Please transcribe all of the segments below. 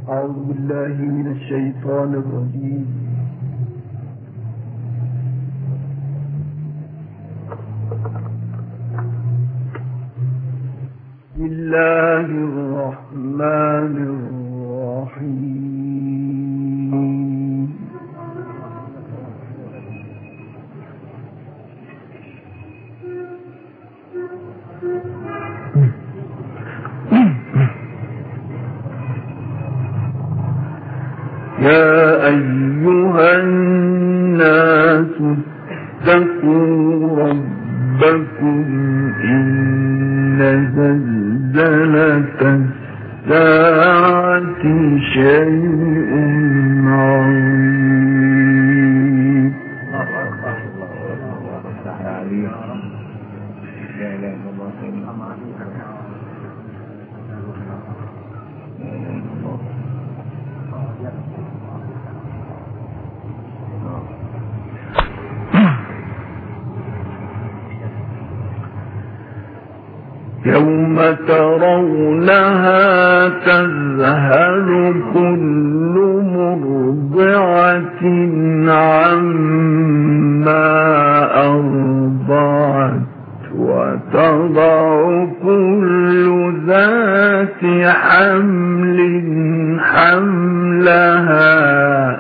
أعوذ بالله من الشيطان الرجيم. بسم الله الرحمن الرحيم. يا أيها الناس اتقوا ربكم إن زلزلة الساعة شيء عظيم. يوم ترونها تذهل كل مرضعة عما أرضعت وتضع كل ذات حمل حملها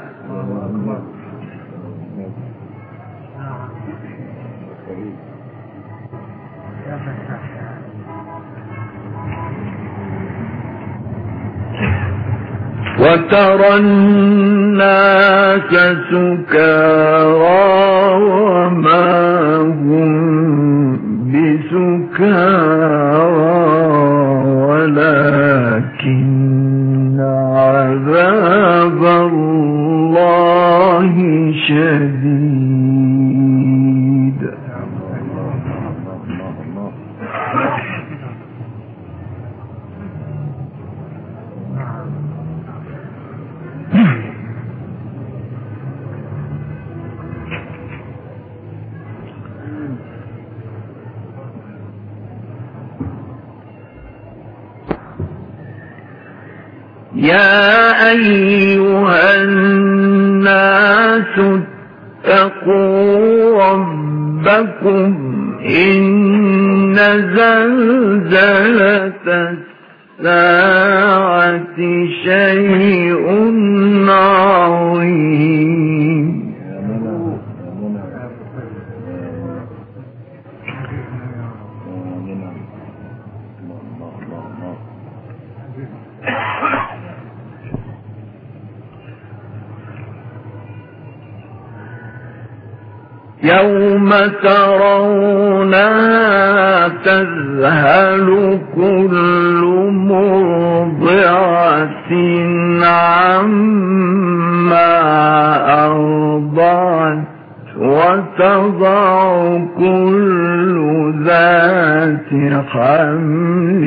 وترى الناس سكارى وما هم بسكارى ولكن عذاب الله شديد. يا أيها الناس اتقوا ربكم إن زلزلة الساعة شيء عظيم. يوم ترونها تذهل كل مرضعة عما أرضعت وتضع كل ذات حمل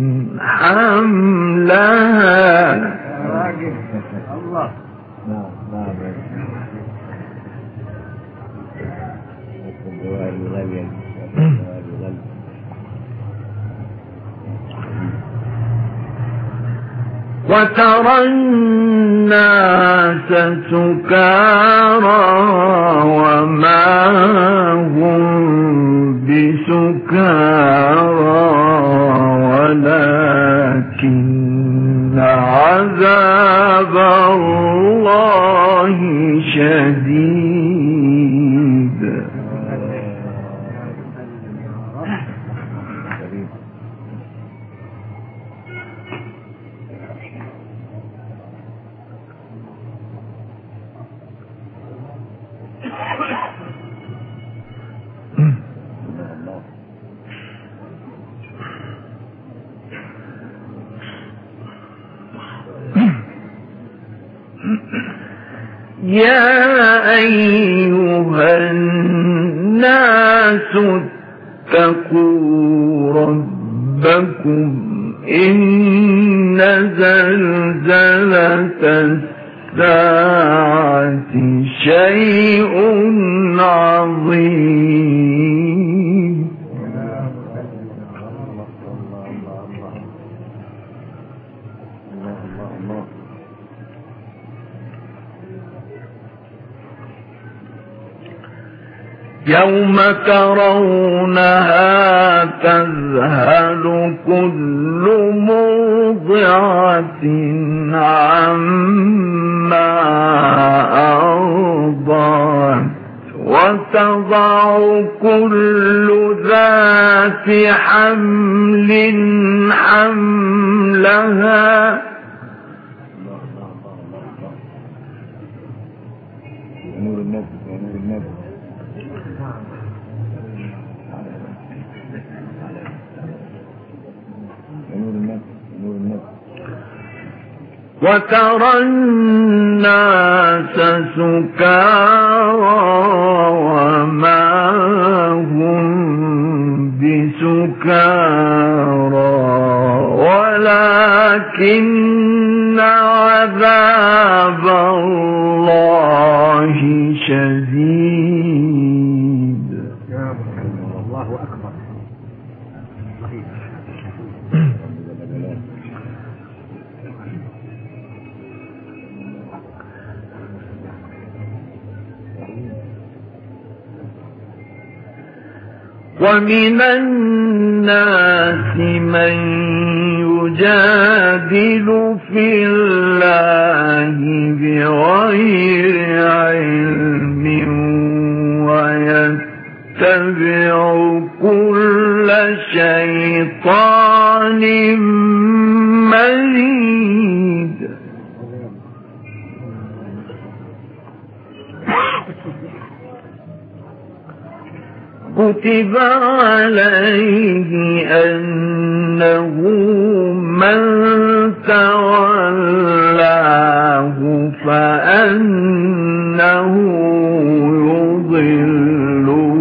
حملها. وترى الناس سكارى وما هم بسكارى ولكن عذاب الله شديد. يا أيها الناس اتقوا ربكم إن زلزلة الساعة شيء عظيم. يوم ترونها تذهل كل مرضعة عما أرضعت وتضع كل ذات حمل حملها وترى الناس سكارى وما هم بسكارى ولكن عذاب الله شديد. الله أكبر. ومن الناس من يجادل في الله بغير علم ويتبع كل شيطان مريد. كتب عليه أنه من تولاه فأنه يضله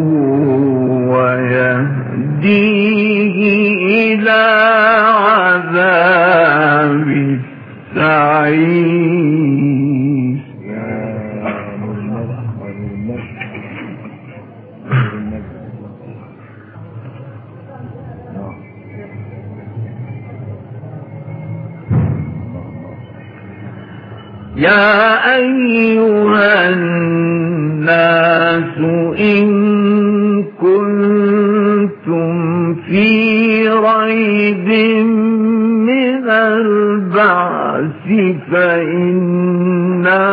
ويهديه إلى عذاب السعير. يا أيها الناس إن كنتم في ريب من البعث فإنا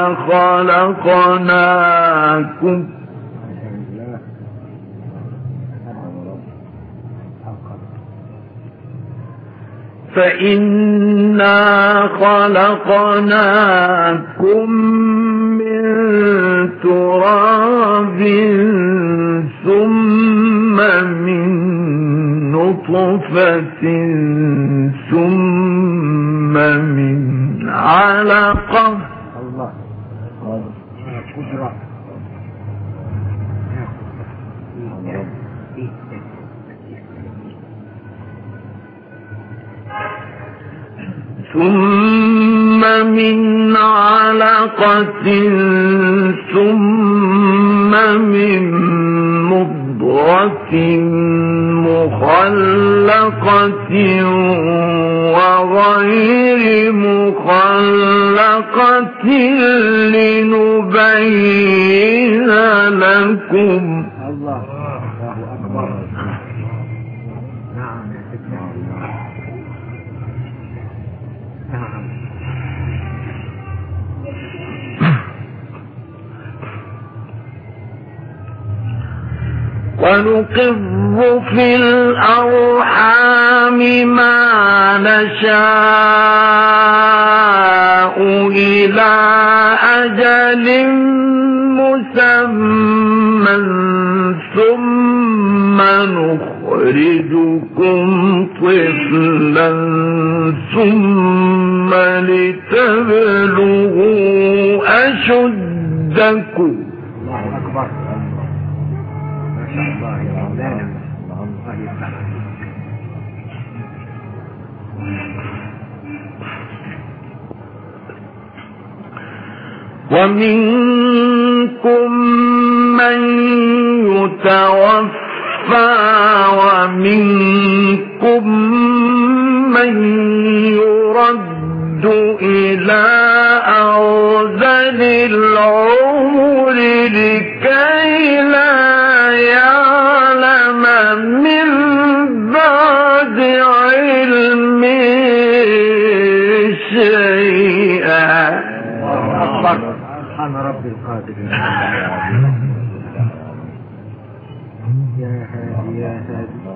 خلقناكم من تراب ثم من نطفة ثم من علقة ثم من علقة ثم من مضغة مخلقة وغير مخلقة لنبين لكم. الله أكبر. نعم. ونقر في الأرحام ما نشاء إلى أجل مسمى ثم نخرجكم طفلا ثم لتبلغوا أشدكم. الله أكبر. الله يا مولانا. الله يفتح. ومنكم من يتوفى ومنكم من يرد إلى أرذل العمر لكي لا بالقادر يا هادي يا هادي.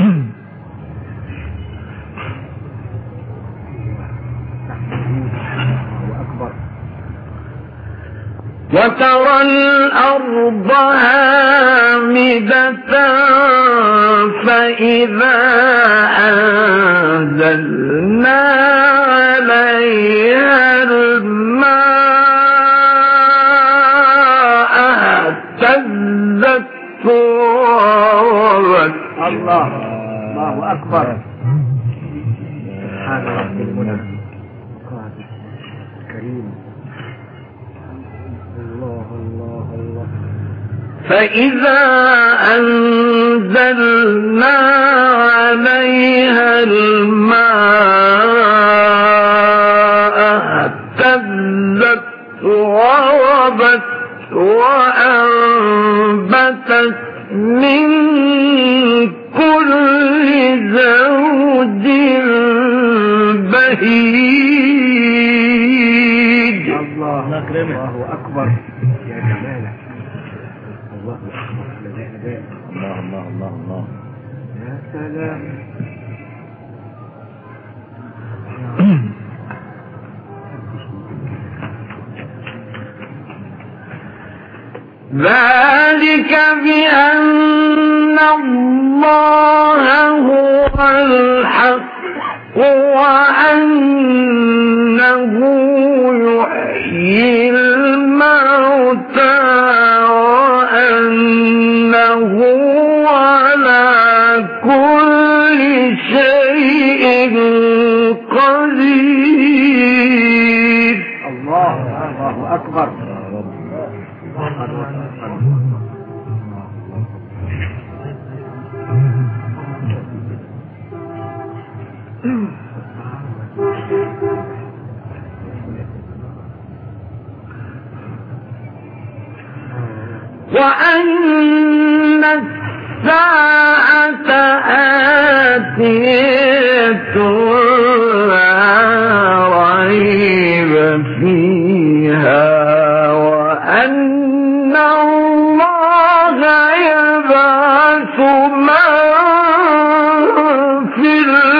الله أكبر. وترى الأرض هامدة فإذا أنزلنا عليها الماء اهتزت وربت. الله أكبر. سبحان رب المنى القادر الكريم. الله. فإذا أنزلنا عليها الماء اهتزت وربت وأنبتت من كل زوج بهيج. الله أكبر يا جمالك. الله أكبر. الله يا سلام. ذلك بأن الله هو الحق وأنه يحيي الموتى وأنه على كل شيء قدير. الله أكبر. وأن الساعة آتية لا ريب فيها وأن الله يبعث من في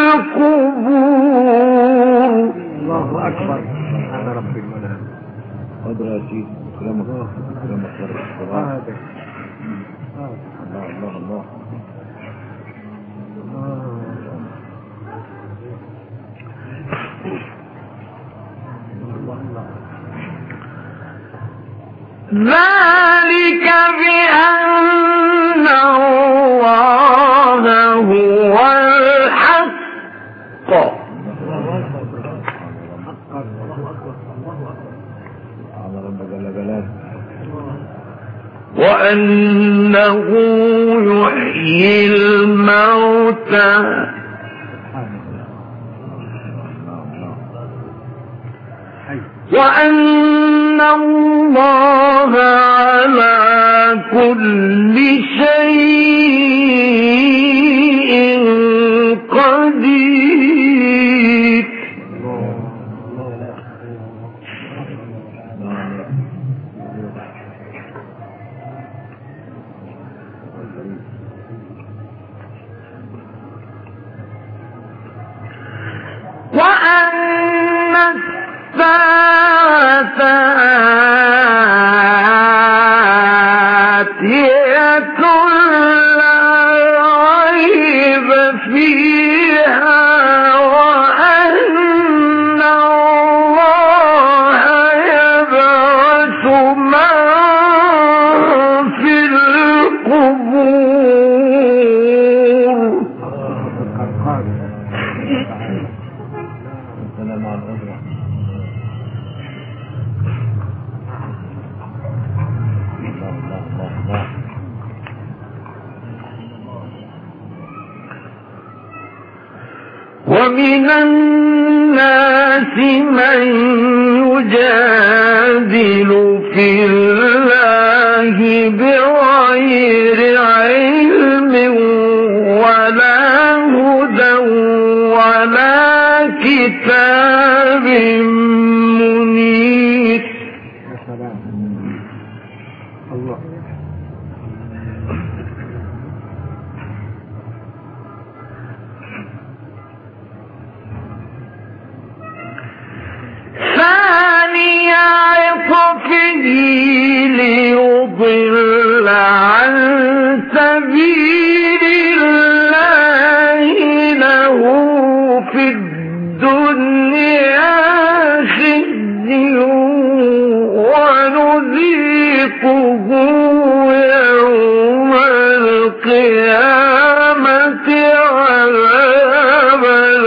القبور. الله أكبر. هذا رب المنام. قدراتي كلامك الله. ذلك بأن الله هو الحق وأنه يحيي الموتى وأن الله على كل شيء قدير. وأن الساعة آتية لا ريب فيها وأن الله يبعث من في القبور. ومن الناس من يجادل في الله بغير علم ولا هدى ولا كتاب منير. ليضل عن سبيل الله له في الدنيا خزي ونذيقه يوم القيامة عذاب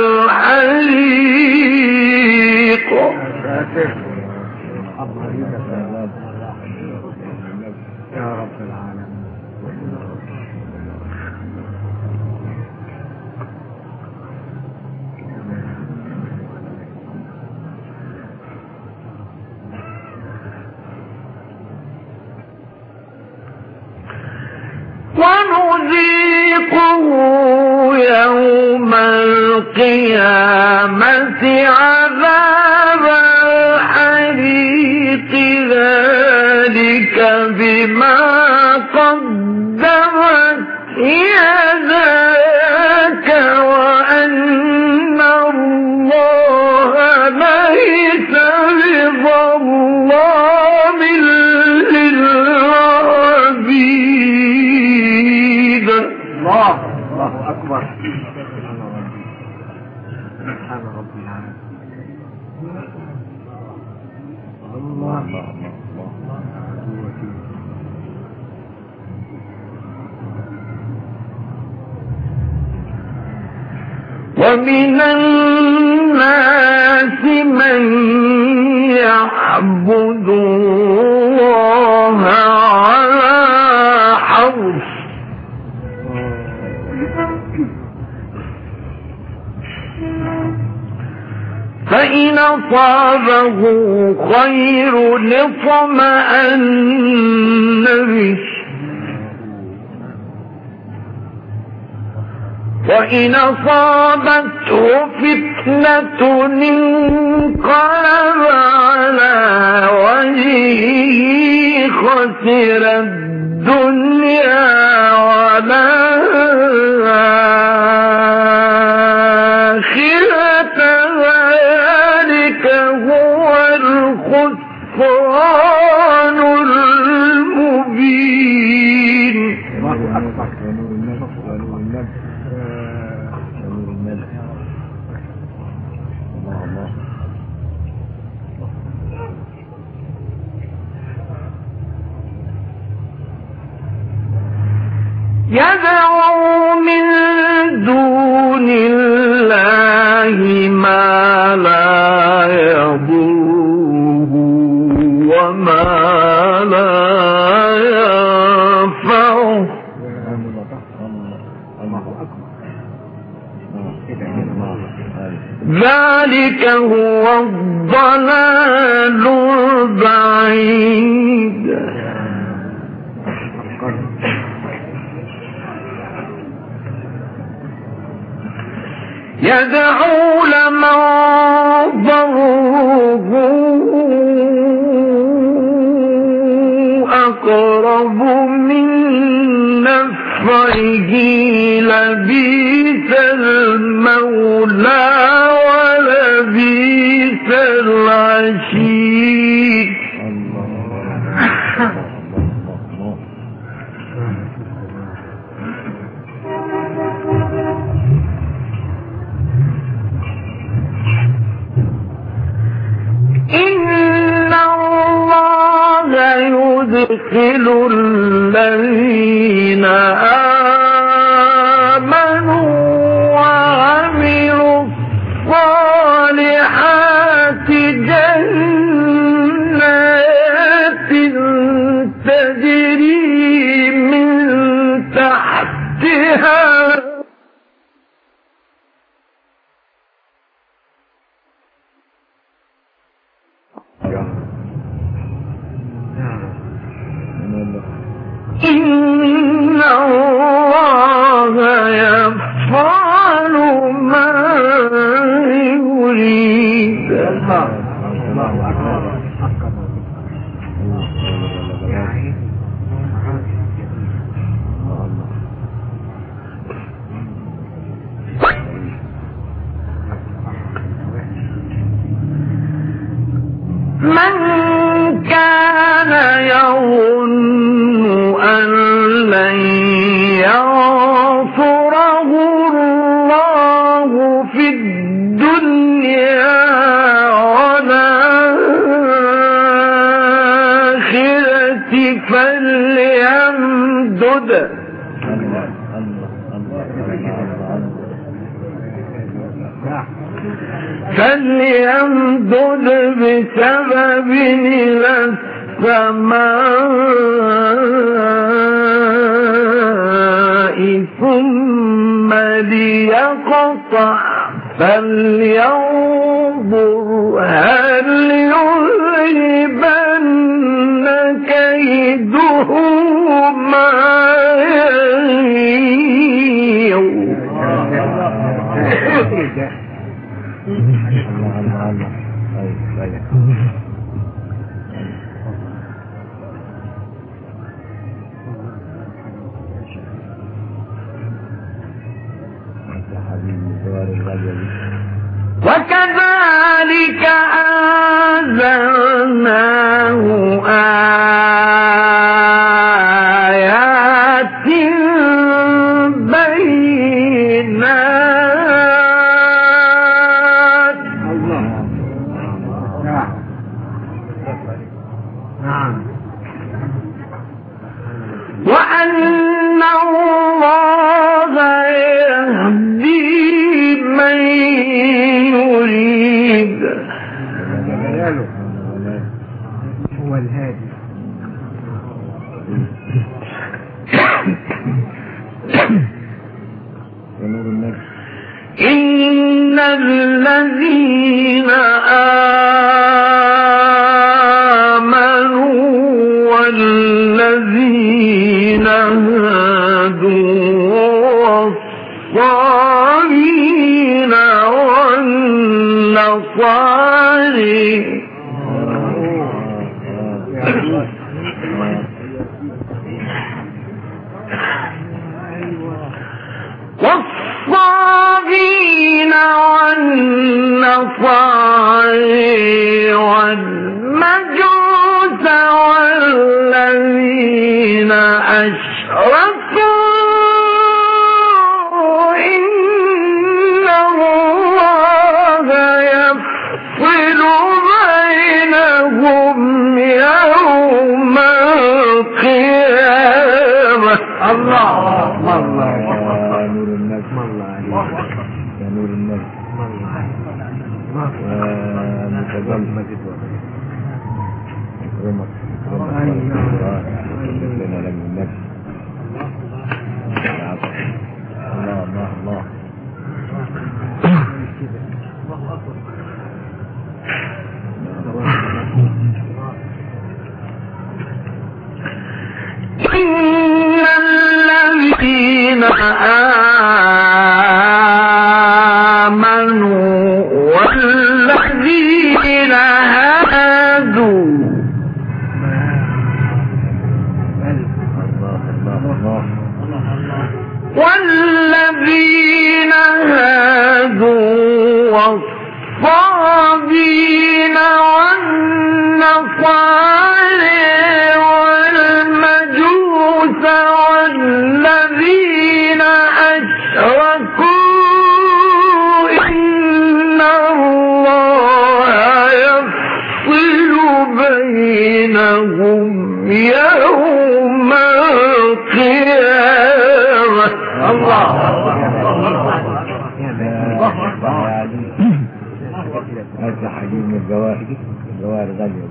الحريق. يا رب العالمين. ونذيقه يوم القيامة عذاب الحريق ذلك بما قدمت يداك وأن الله ليس بظلام للعبيد. الله أكبر. سبحان ربي العظيم. الله ومن الناس من يعبد الله على حرف فإن أصابه خير اطمأن به وإن أصابته فتنة انقلب على وجهه خسر الدنيا والآخرة ذلك هو الخسران المبين. الله أكبر. يدعو من دون الله ما لا يضره وما لا ينفعه ذلك هو الضلال البعيد. يدعو لمن ضره أقرب من نفعه لبئس المولى ولبئس العشير. إن الله يدخل الذين آمنوا وعملوا الصالحات جنات تجري من تحتها إن الله يفعل ما يريد. الله أكبر. من كان يظن أن لن ينصره الله في الدنيا والآخرة فليمدد بسبب إلى السماء ثم ليقطع فلينظر هل يذهبن كيده ما يغيظ. وكذلك أنزلناه آيات بينات وأن الله يهدي من يريد هو الهادي. إن الذين آمنوا والذين هادوا والصابين والنصارى والصابين والنصارى والمجوس والذين أشركوا إن الله يفصل بينهم يوم القيامة. الله الله يا نور النبي متزمت اكرمك لنا لم النبي الله الله الله إن الذين آمنوا والذين هادوا والصابين والنصارى والمجوس والذين أشركوا إن الله يفصل بينهم يوم القيامة. الله هذا حجم الجواهر غالية.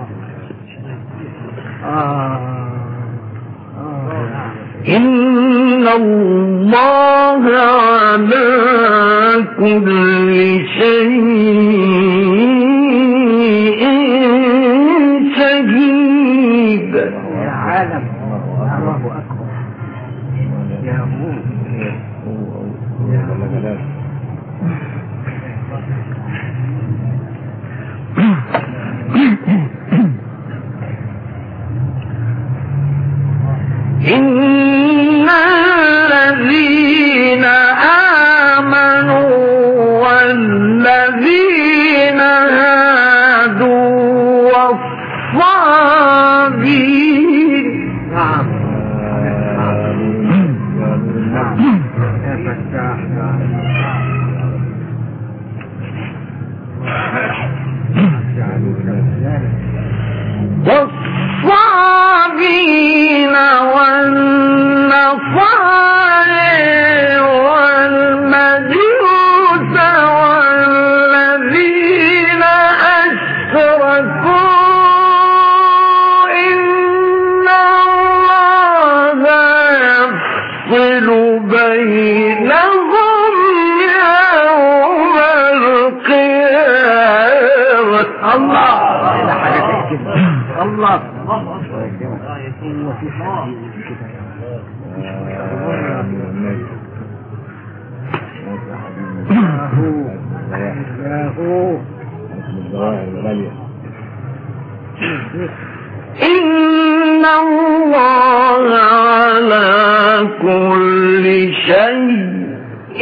إن الله على كل شيء شهيد. يا عالم الله أكبر يا هو إن الذين آمنوا والذين والصابين والنصارى والمجوس والذين أشركوا إن الله يفصل بينهم يوم القيامة. الله الله إن الله على كل شيء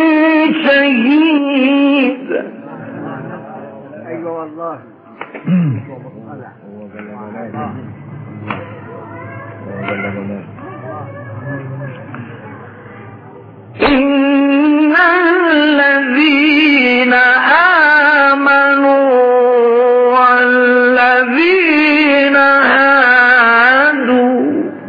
شهيد. أيوة والله. إن الذين آمنوا والذين هادوا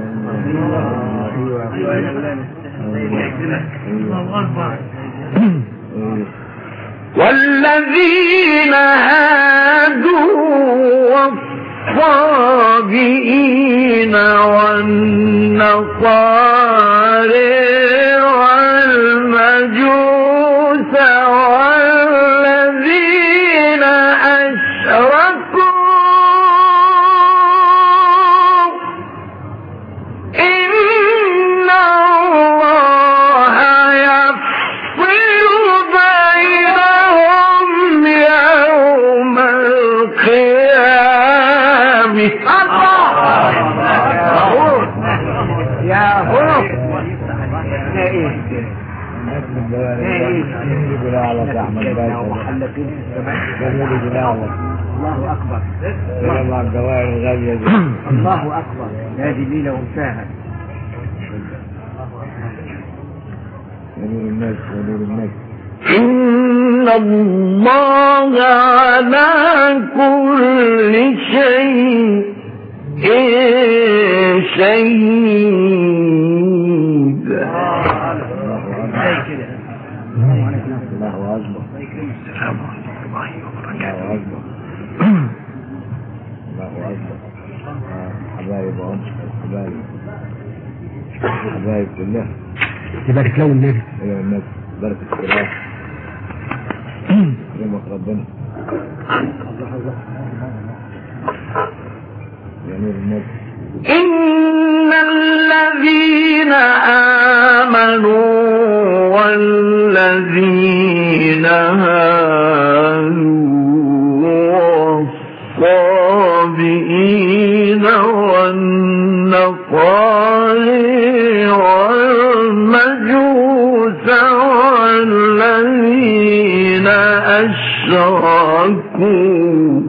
والصابئين والنصارى والمجوس والذين أشركوا إن الله يفصل بينهم يوم القيامة. يا هو الله أكبر. الله أكبر. هذه ليلة وانتهى. إن الله على كل شيء شهيد. حبايب كلها يبارك له النبي. ايوه النبي بارك الصلاة يومك ربنا يا نور النبي. إن الذين آمنوا والذين هادوا والصابئين والنصارى والمجوس والذين أشركوا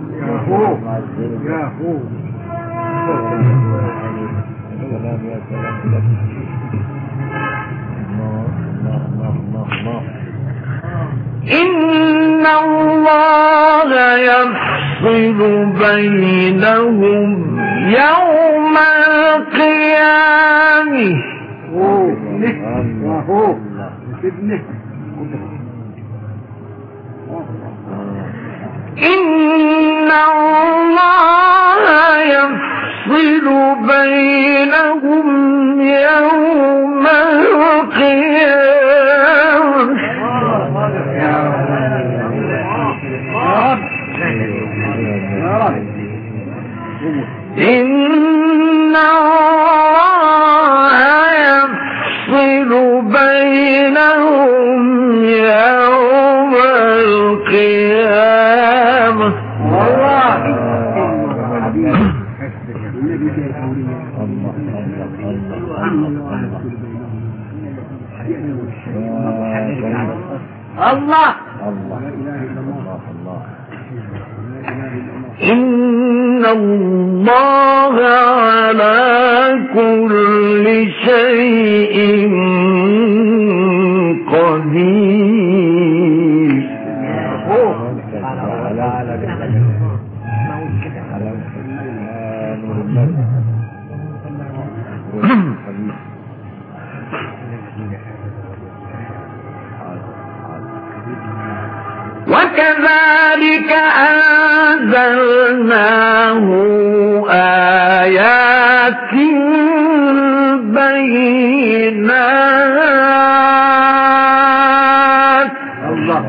إن الله يفصل بينهم يوم القيامة. إن الله يفصل بينهم يوم القيامة. إن الله يفصل بينهم يوم القيامة. الله إن الله على كل شيء قدير. على نور النبي وكذلك أنزلناه آيات بينات الله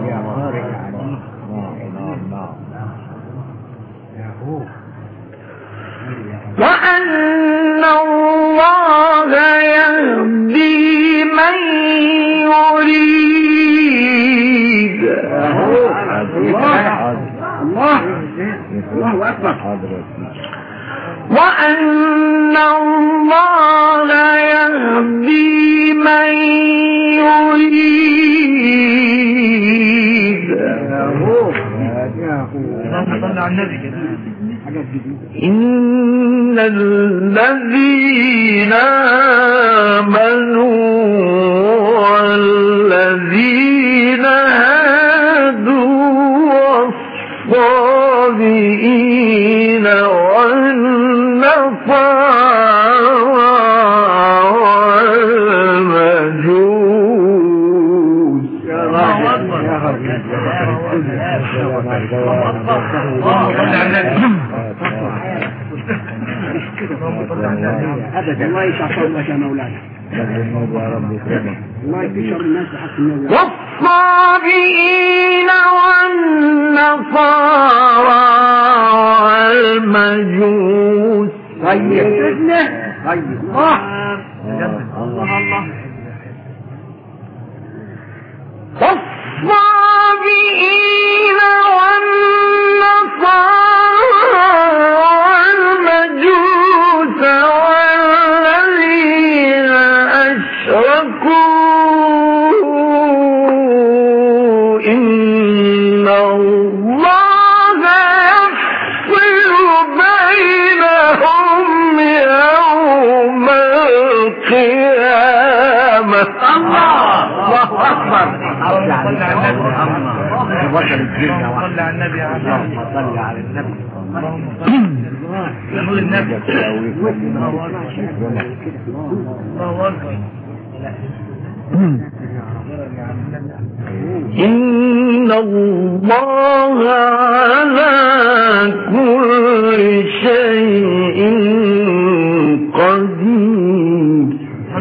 وأن الله يهدي من يريد الله أكبر وأن الله يهدي من يريد إن الذين آمنوا والذين هادوا والصابئين والنصارى والمجوس أبدا الله يشعر لك يا مولانا الله يكشر الناس حق النبي والصابئين والنصارى والمجوس طيب طيب الله الله والصابئين والنصارى والمجوس والذين أشركوا إن الله يفصل بينهم يوم القيامة الله أكبر صلى على النبي صلى على النبي صلى على النبي نقول النبي الله أكبر إن الله على كل شيء قدير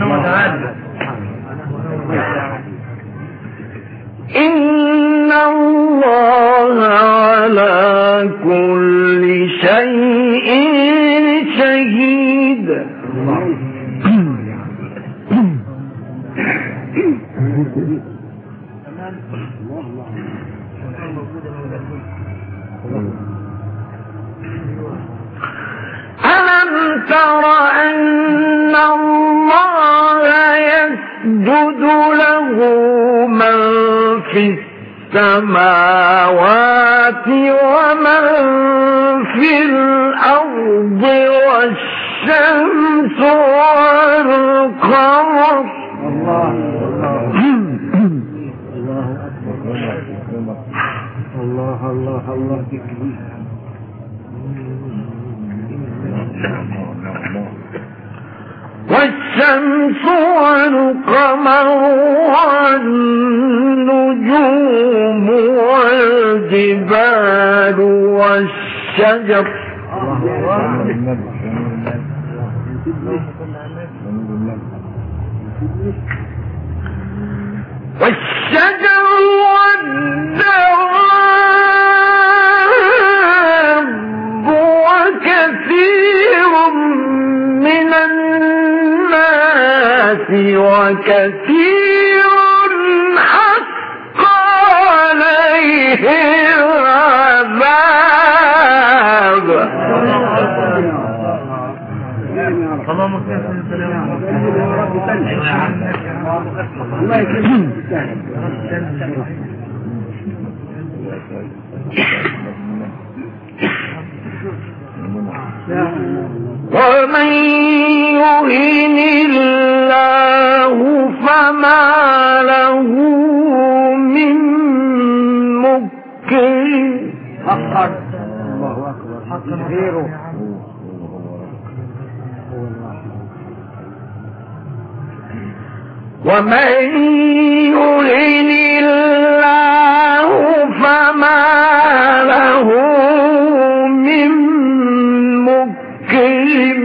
إن الله على كل شيء شهيد ألم تر أن الله يسجد له من في السماوات ومن في الأرض والشمس والقمر الله والشمس والقمر والنجوم والجبال والشجر والشجر والدواب وكثير من الناس وكثير حق عليه العذاب اللهم صل الله يكرمك ومن يهن الله فما له من مكرم الله أكبر حقا غيره ومن يهن الله فما له من مكرم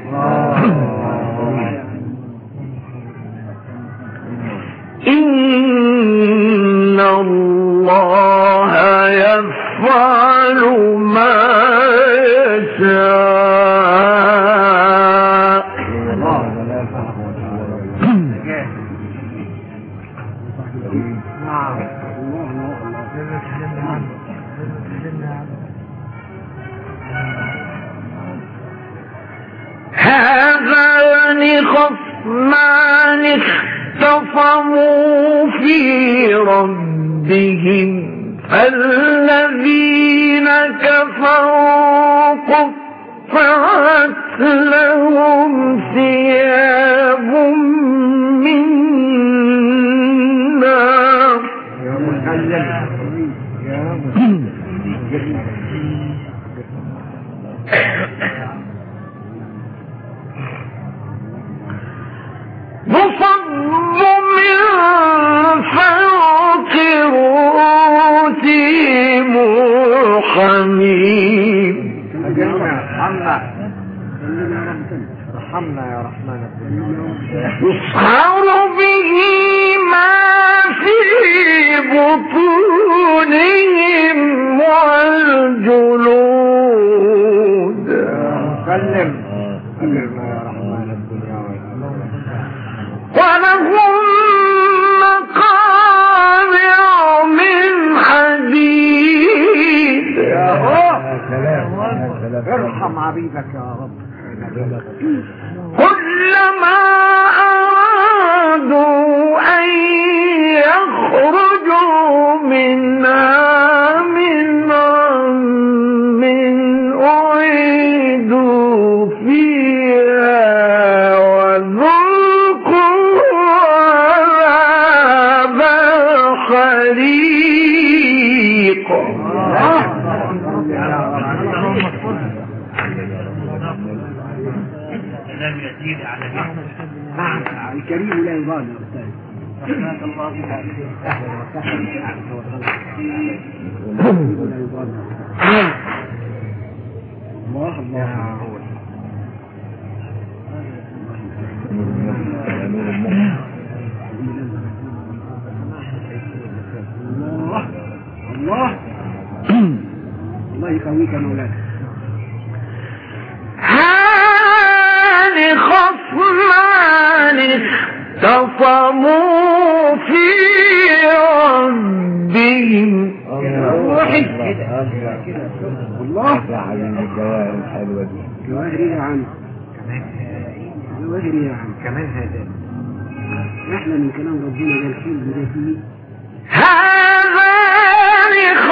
إن الله يفعل ما يشاء. هذان خصمان اختصموا في ربهم فالذين كفروا قطعت لهم ثياب من نار يصب من فوق رؤوسهم الحميم. رحمنا يا رحمن يصهر به ما في بطونهم والجلود. سلم يا رحمن الدنيا ولهم مقامع من حديد. ارحم عبيدك يا رب. كلما أرادوا أن يخرجوا منها من غم أعيدوا فيها وذوقوا عذاب الحريق. لم يزيد على نعم الكريم لا يضال يا أستاذ. رحمة الله بك. الله الله الله الله يقويك مولانا. هان خصمان اختصموا في ربهم. الله الجواهر الحلوة دي جواهري عنه جواهري عنه كمان هذا احنا من كلام ربنا ده الحلم ده فيه. هذان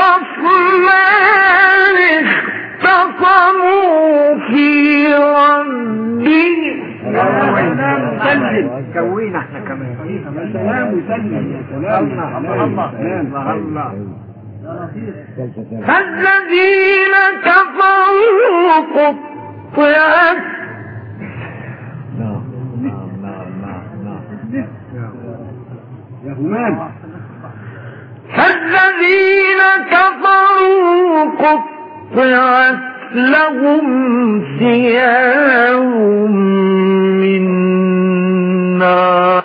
خصمان اختصموا في ربهم. سلم كوينا احنا كمان. يا سلام وسلم يا سلام. الله فالذين كفروا قطعت يا همام. فالذين كفروا قطعت لهم ثياب من نار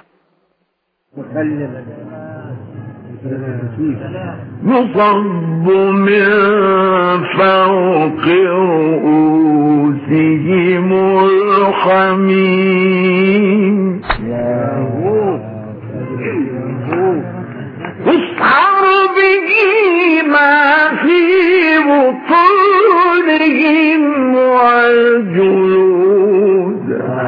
يصب من فوق رؤوسهم الحميم. يصهر به ما في بطونهم والجلود.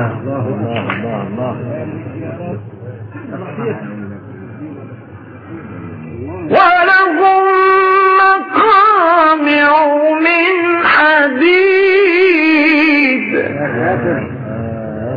ولهم مقامع من حديد.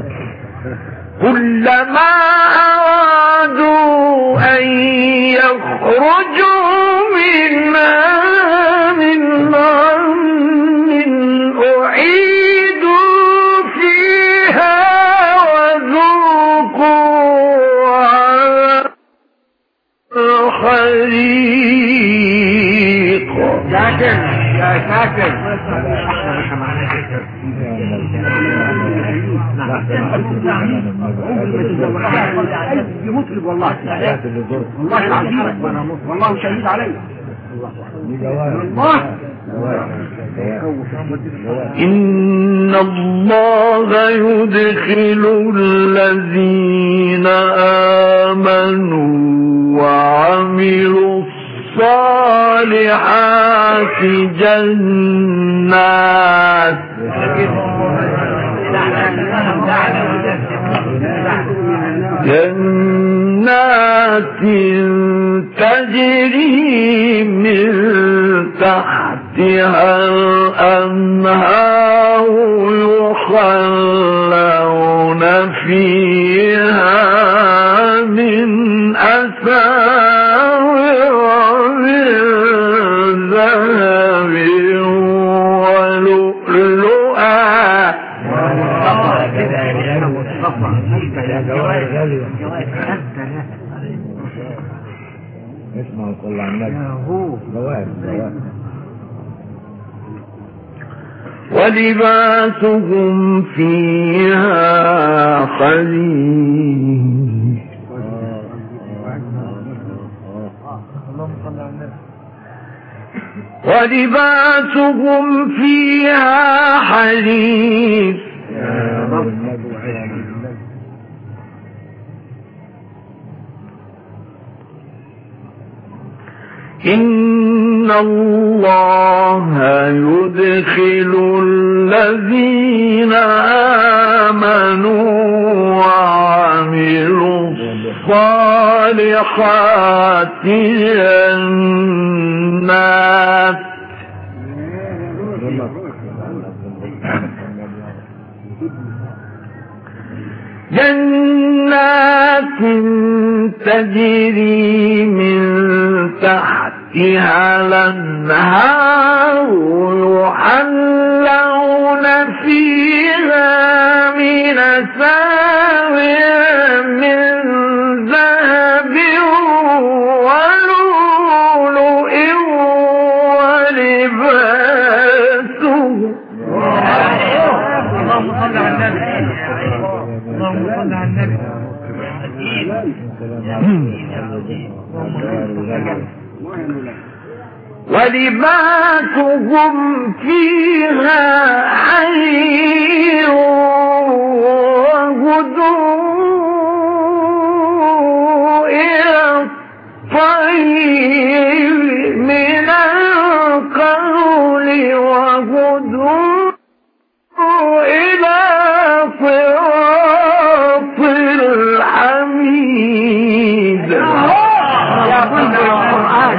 مطرب والله والله العظيم والله شهيد علي الله. إن الله يدخل الذين آمنوا وعملوا الصالحات جنات تجري من تحتها الأنهار يخلون فيها من أساور من ذهب ولؤلؤا اسمع وصلى على النبي جواب ولباسهم فيها حرير ولباسهم فيها حرير إن الله يدخل الذين آمنوا وعملوا الصالحات جنات تجري من تحتها الأنهار يحلون فيها من أساور من ذهب ولؤلؤ ولباسهم اللهم صل على النبي اللهم صل على النبي ولباسهم فيها حرير وهدوء إلى الطيب من القول وهدوء إلى صراط الحميد. يا بني القرآن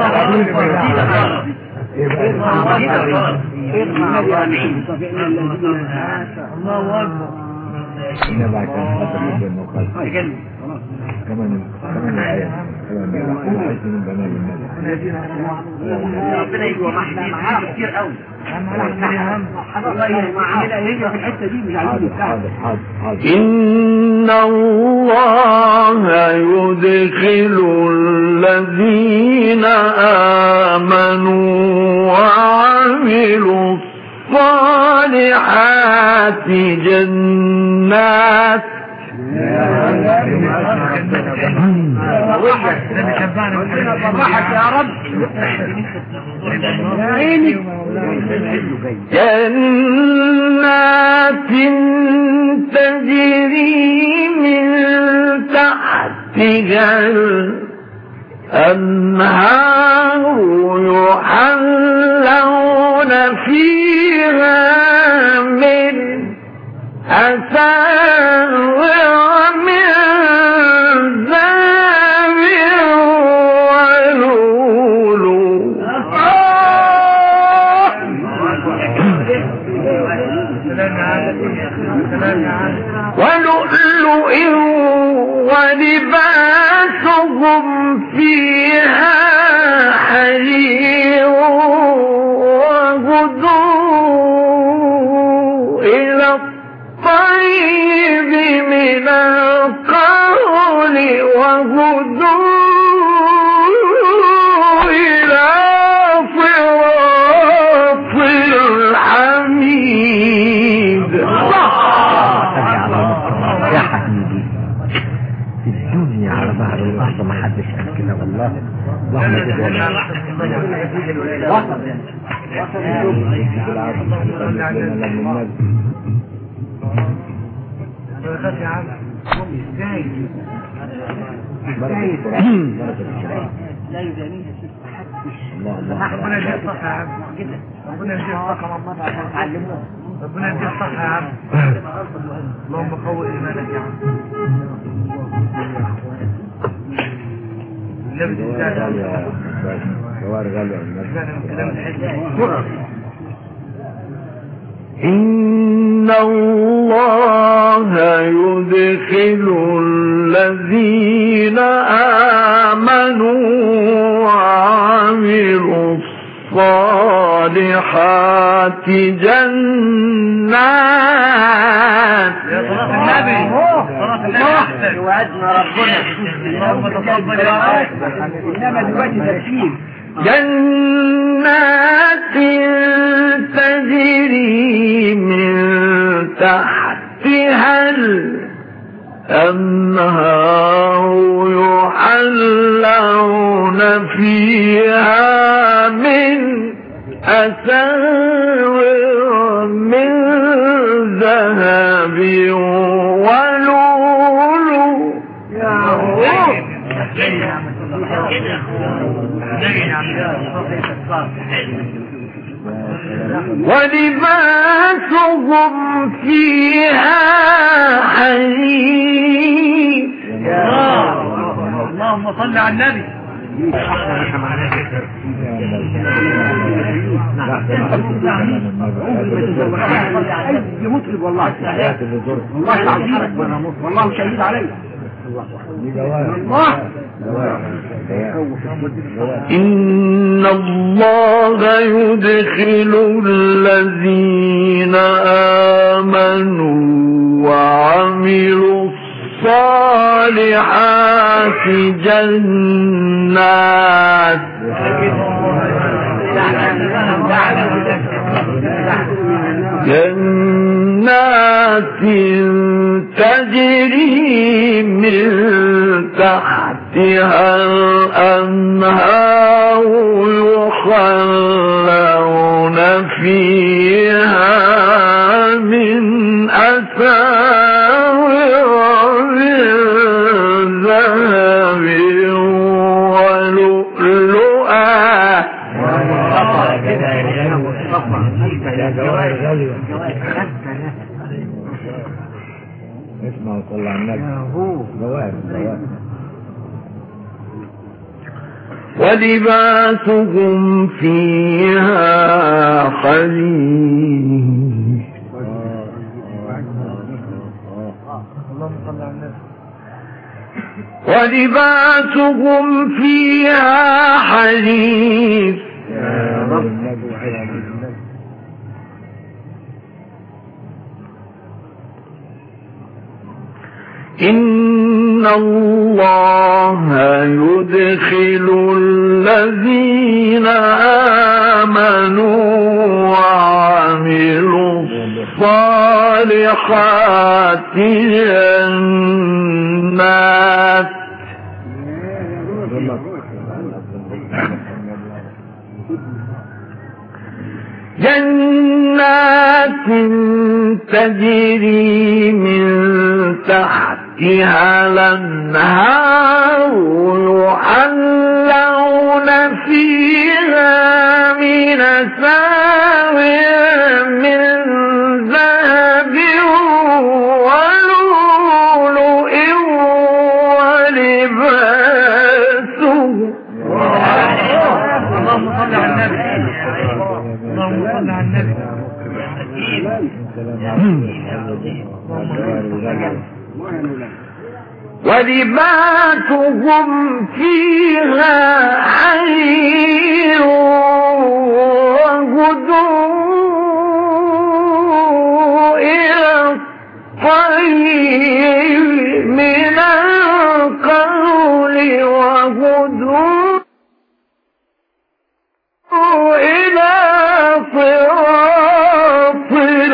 الله أكبر. نبع كان حتى من المقال كمان الآية كمان من بنات النبي ربنا يجوا معانا كتير قوي. إن الله يدخل الذين آمنوا وعملوا الصالحات جنات جنات تجري من تحتها الأنهار يحلون فيها من أساور من ذهب ولؤلؤ ولباسهم فيها حرير وهدوء إلى الطيب من القول وهدوء إلى صراط ربنا يديك الصحة يا عم. ربنا يديك الصحة عشان تعلموه. ربنا يديك الصحة يا عم. اللهم قوي إيمانك يا عم. لبس الزاد إن الله يدخل الذين آمنوا وعملوا الصالحات جنات. يا صلاة النبي صلاة النبي يوعدنا ربنا. اللهم تفضل يا رب. إنما دلوقتي تفكير جنات تجري من تحتها الأنهار يحلون فيها من أساور من ذهب ولؤلؤ. ولباسهم فيها حرير. اللهم صل على النبي. اي مطرب والله والله العظيم والله شهيد علي الله. إن الله يدخل الذين آمنوا وعملوا الصالحات جنات تجري من تحتها الأنهار يخلون فيها من أساور من ذهب ولؤلؤا. اسمع وصلى على النبي. ولباسهم فيها حرير. ولباسهم فيها حرير. إن الله يدخل الذين آمنوا وعملوا الصالحات جنات تجري من تحتها الأنهار يحلون فيها من أساور من ذهب ولؤلؤ ولباسهم. اللهم صل على النبي. اللهم صل على النبي. ولباسهم فيها حرير وهدوء إلى الطيب من القول وهدوء إلى صراط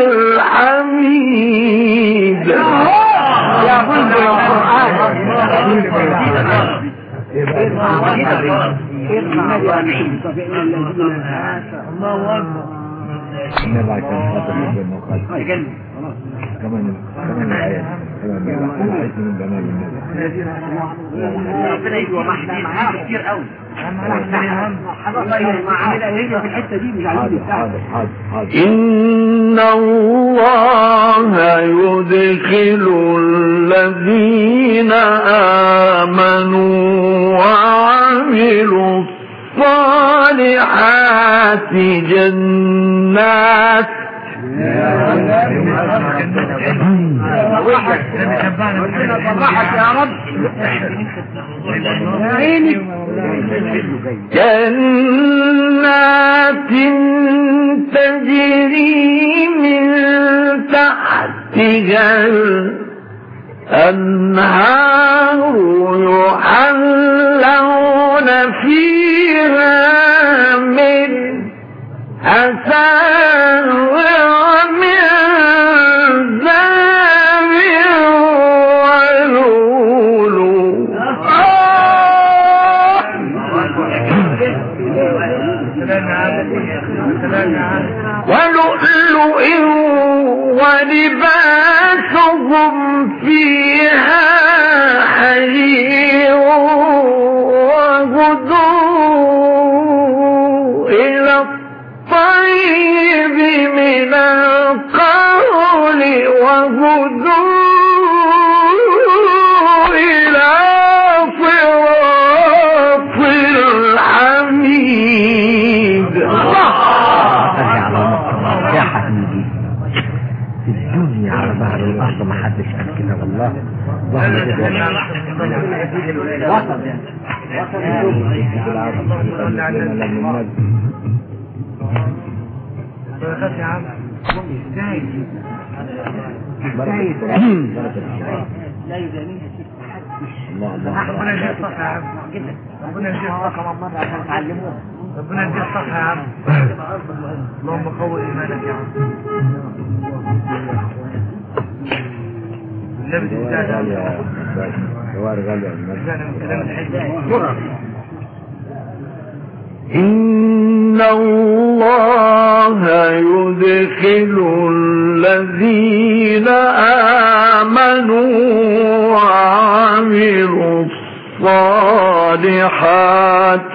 الحميد. يا بلد القرآن الله اكبر. النبي عشان خاطر ربنا وخاطر كمان الآية كمان الحيث من جمال النبي ربنا يجوا معانا كتير قوي. في الحته دي مش عايزين إن الله يدخل الذين آمنوا وعملوا الصالحات جنات جنات تجري من تحتها الأنهار يحلون فيها من أساور من ذهب ولؤلؤ ولباسهم فيها حرير وهدوء إلى الطيب من القول وهدوء إلى صراط الحميد. يا حبيبي في الدنيا على ظهر الارض ما حدش قال كده والله. ربنا يجيب الصح يا عم. ربنا يجيب الصح مرة عشان تعلموه. ربنا يجيب الصح يا عم. اللهم قوي ايمانك يا عم. النبي إن الله يدخل الذين آمنوا وعملوا الصالحات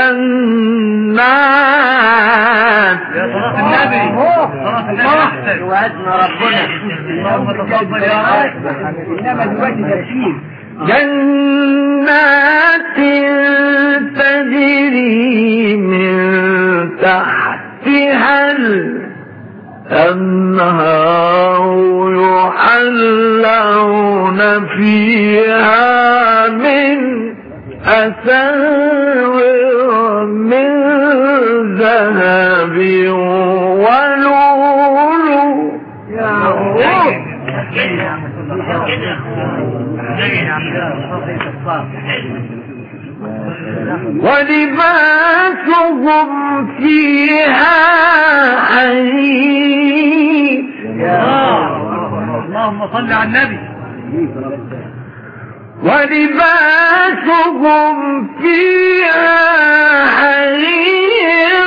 جنات. يا صلاة النبي صلاة النبي وعدنا ربنا. اللهم تفضل يا رب. إنما دلوقتي ترتيب جنات تجري من تحتها الأنهار يحلون فيها من أساور من ذهب ولؤلؤ. ولباسهم فيها حرير. اللهم صل على النبي. ولباسهم فيها حرير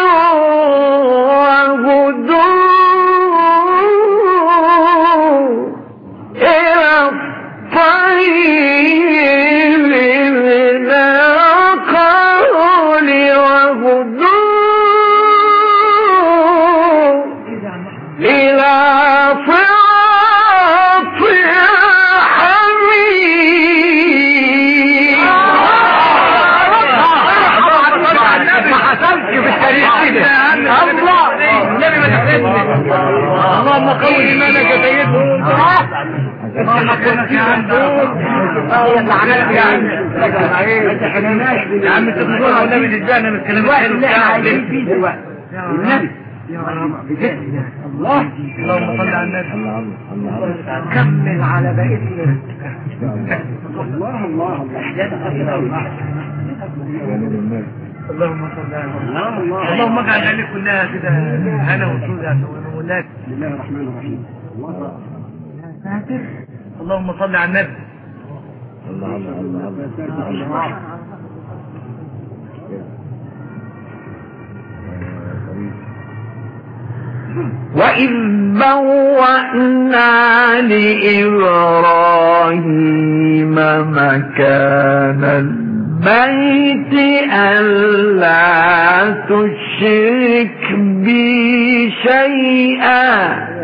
وهدوء إلى الطيب من القول وهدوء إلى صراط الحميد. اللهم قوي ايمانك يا سيدنا. يا عم تقولوا والنبي تدانا من الكلام الحلو بتاعه النبي. اللهم صل على النبي. كمل على بقيتنا. الله الله اللهم صل على النبي. اللهم اجعل عليك كلها كده هنا وسوده وناس. بسم الله الرحمن الرحيم. اللهم صل على النبي. وإذ بوأنا لإبراهيم مكان البيت ألا تشرك بي شيئا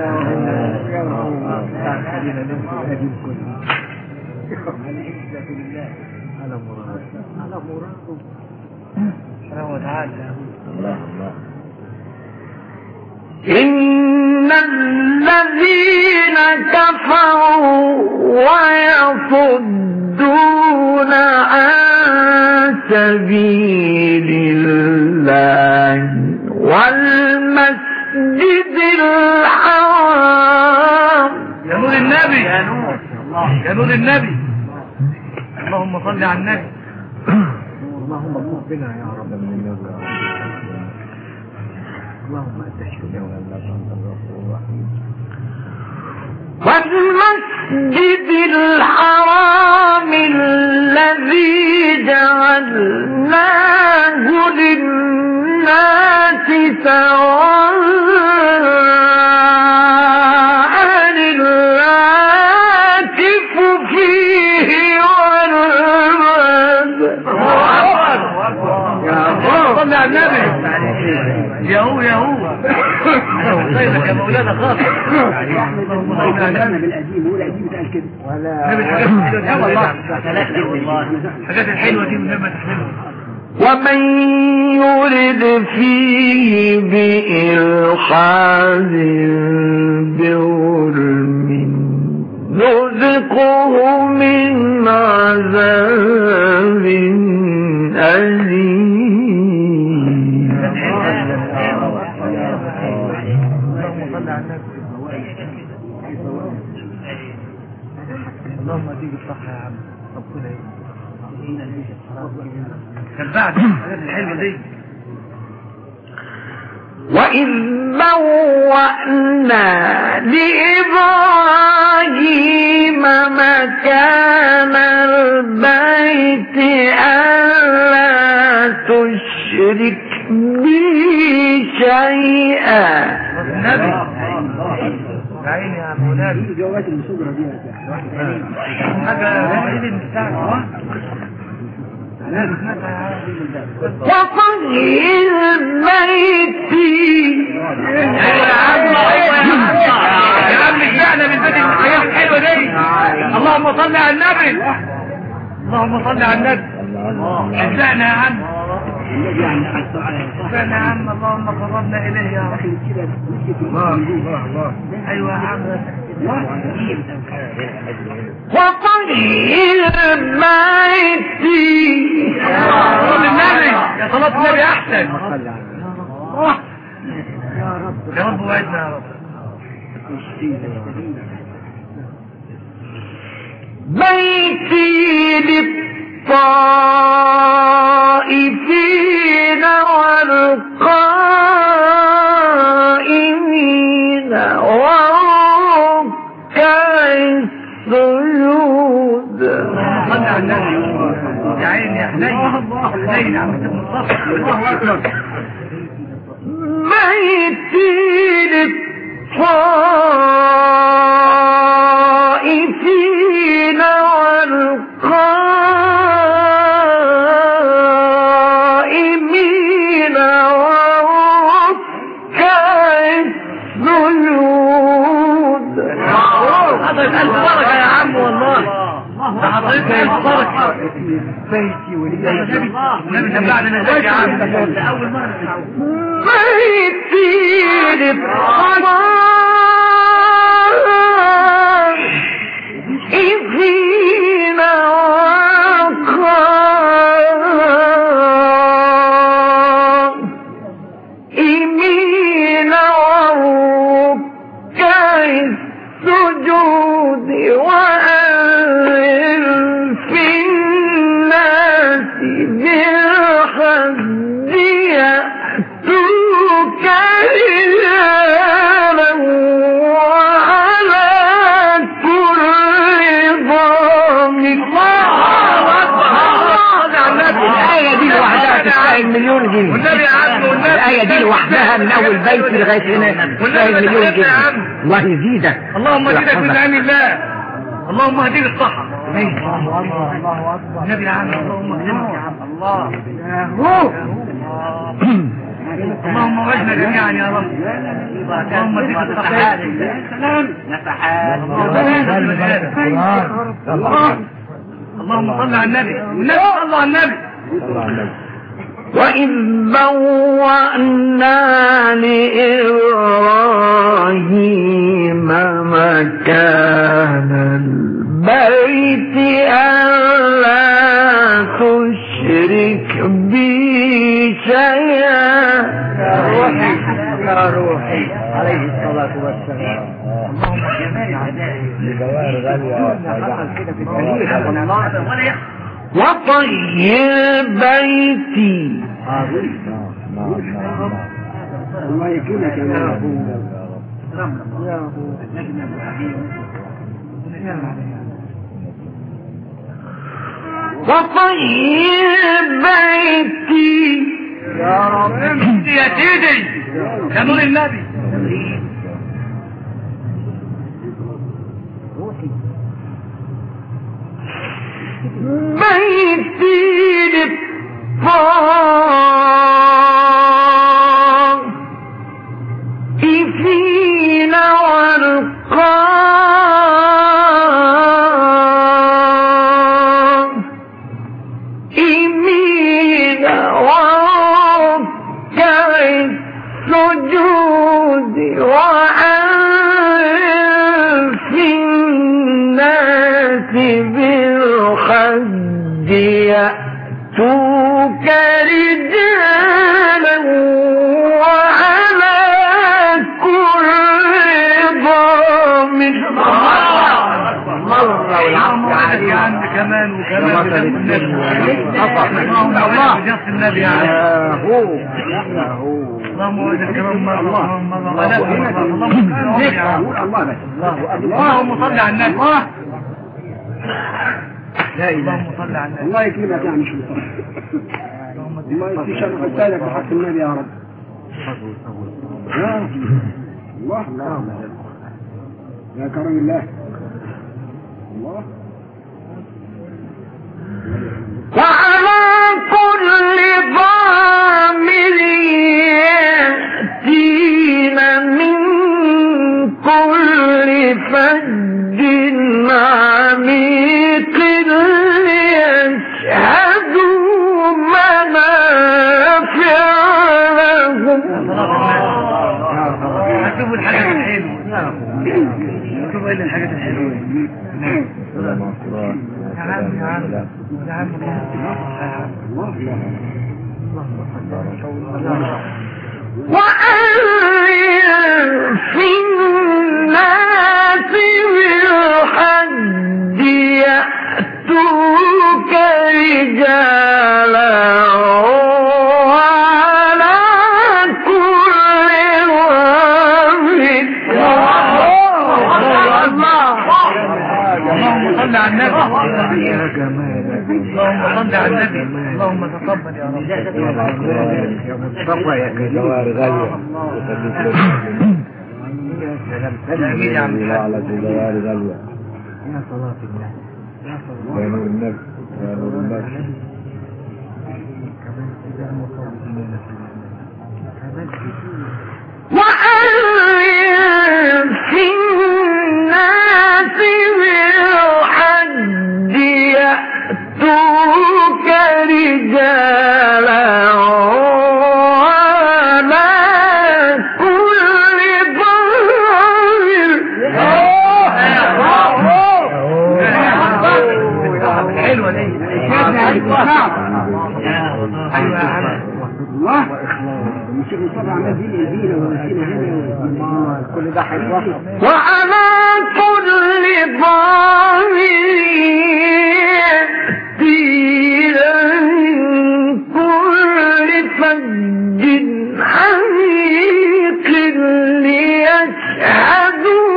إن الذين كفروا ويصدون عن سبيل الله والمسجد الحرام يا نور النبي يا نور النبي اللهم صل على النبي اللهم اغفر بنا يا رب من الناس اللهم انت الشفيع وانت الغفور الرحيم والمسجد الحرام الذي جعلناه للناس سواء الراكب فيه والباد صل على النبي يهو طيبك يا مولانا خاطر انا بالقديم والقديم بتاع كده ولا الحاجات الحلوه دي لما تحلمها ومن يرد فيه بإلحاد بظلم نذقه من عذاب أليم اللهم اديك الصحة يا عم ربنا كان بعد الحاجات الحلوة دي وإذ بوأنا لإبراهيم مكان البيت ألا تشرك بي شيئا النبي عيني يا مولانا الجوابات المصدرة دي حاجة عيني بتاعك وطهر بيتي يا عم اشمعنى من بدي الحياة الحلوة دي اللهم صل على النبي اللهم صل على النبي اشمعنى يا عم اشمعنى يا عم اللهم قربنا اليه يا رب ايوه يا عم وطهر بيتي قول النبي يا صلاة النبي احسن يا رب وعدنا يا رب بيتي للطائفين والقائمين وركع السجود صل على النبي يا عيني يا حنين حنين عم تتنصف الله اكبر بيتي للطائفين والقائمين وركع السجود حضرت ألف بركة يا عم والله حضرت ألف بركة بيتي ولي النبي تبعنا نزاك يا عم أول مرة بيتي للطائفين والقائمين وركع السجود وأذن في الناس بالحج يأتوك الآية دي لوحدها من أول بيت لغاية هنا تستاهل مليون جنيه. الله يزيدك. اللهم زيدك من نعم الله. اللهم اهديك الصحة. النبي العام اللهم اهدنا يا عم الله. اللهم وجنا جميعا يا رب. اللهم اهديك الصحة. سلام نفحات. اللهم صل على النبي. والنبي صلى على النبي. وإذ بوأنا لإبراهيم مكان البيت ألا تشرك بي شيئا. يا روحي عليه الصلاة والسلام. اللهم جمال جوار غالية وطهر بيتي. الله يكرمك يا وطهر بيتي يا رب. يا سيدي يا نور النبي. بيتي للطائفين والقائمين وركع السجود وأذن في الناس بالحج يأتوك رجالا وعلى كل ضامر. اللهم عليك عند كمان وكمان الله بجنس النبي اللهم وجد كمان مرة. اللهم صل على النبي. لا إله. اللهم صل على النبي. الله يكرمك يا عم شوف. الله يكفيك ويسعدك بحق النبي يا رب. يا الله الله يا كرم الله. الله وعلى كل ضامر يأتين من كل فج عميق ليشهدوا منافع لهم. شوفوا الحاجات الحلوة. شوفوا ايه الحاجات الحلوة. يا عم يا عم يا عم وأذن في الناس بالحج يأتوك رجالا وعلى كل ضامر. اللهم صل على النبي. اللهم صل على النبي. اللهم تقبل يا رب. يا مصطفى يا كريم. جوار غالية آمين يا عم. على جوار غالية يا صلاة الله. يا نور النبي يا نور النبي. وأذن في الناس بالحج يأتوك رجالا وعلى كل ضامر. حلوة دي. الله الشيخ مصطفى عمال يدينا ويدينا هنا كل ده حلوة. وعلى كل ضامر يأتينا من كل فج عميق ليشهدوا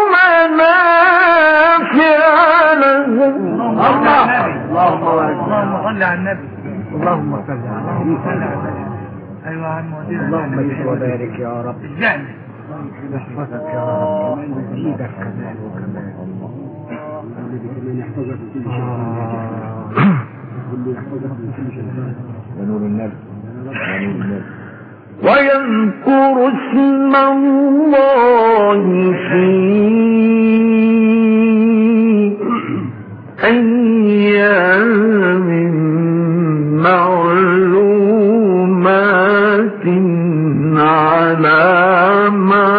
منافع لهم. اللهم صل على النبي. اللهم صل على النبي. ايوه يا عم ودينا اللهم اجعل وبارك يا رب الجهل يحفظك يا رب ويزيدك كمال وكمال كمان يحفظك من كل شيء واللي يحفظك من كل شيء ونور النبي ونور النبي ويذكر اسم الله في أيام معلومات على ما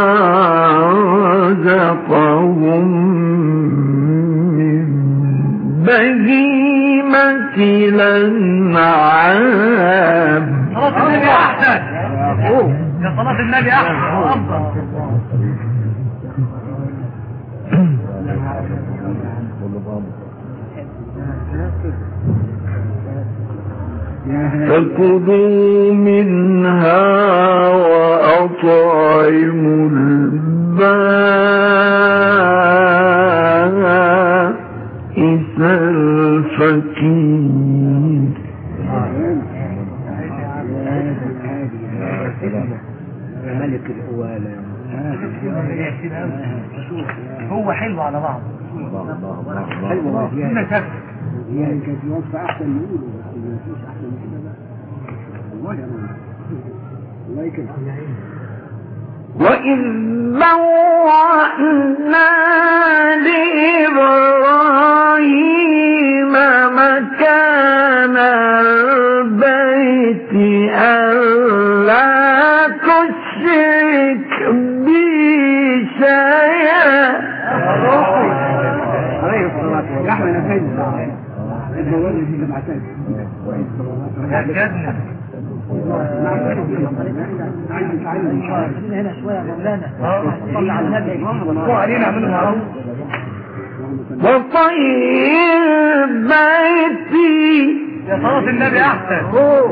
رزقهم من بهيمة الأنعام. صلاة النبي أحسن يا صلاة النبي أحسن وأفضل. فكلوا منها وأطعموا البائس الفقير. ملك الأوالة هو حلو على بعض حلو هنا شك يعني كانت الوصفة أحسن يقولوا بس ما فيش أحسن من كده بقى والله يا ماما الله يكرمك. وإذ بوأنا لإبراهيم مكان البيت ألا تشرك بي شيئا. عليه الصلاة والسلام احنا نفيد المواد اللي بعتها يا جدنا هنا شوية مولانا صلى على النبي وعلينا عملوا معروف وطير بيتي يا صلاة النبي أحسن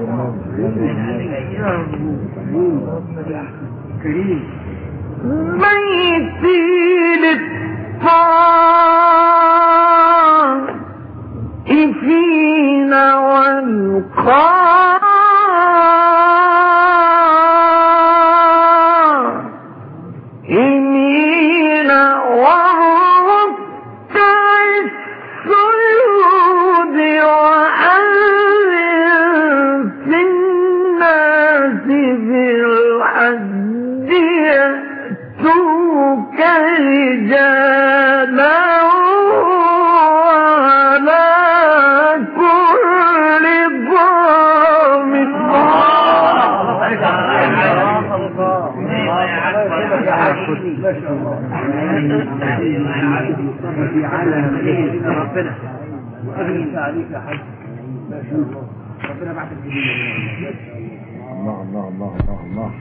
كريم بيتي للطائفين والقائمين والركع السجود وأذن في الناس بالحج يأتوك رجالا وعلى كل ضامر. في عالم ربنا عليك يا حاج ربنا بعد الله الله الله الله الله.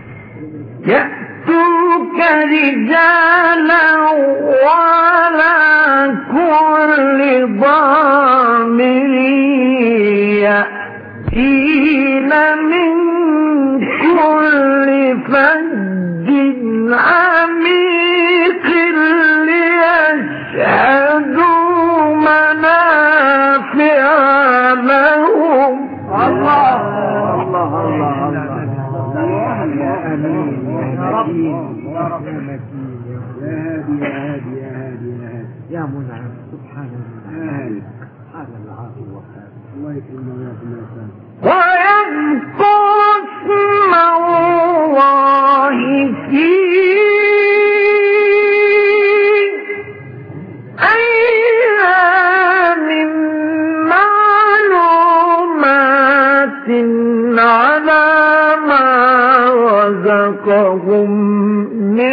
يأتوك رجالا وعلى كل ضامر يأتين من كل فج عميق ليشهدوا منافع لهم. الله الله الله يا أمين يا رب يا رب يا هادي يا هادي يا هادي يا هادي يا منعم سبحان الله يا هادي هذا العافية والخير الله يكرمنا وياكم يا سلام. ويذكر اسم الله في أيام معلومات على ما رزقهم من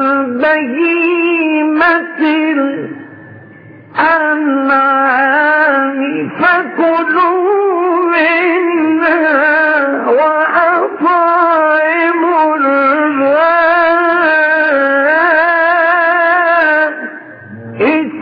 بهيمة الأنعام فكلوا منها وأطعموا البائس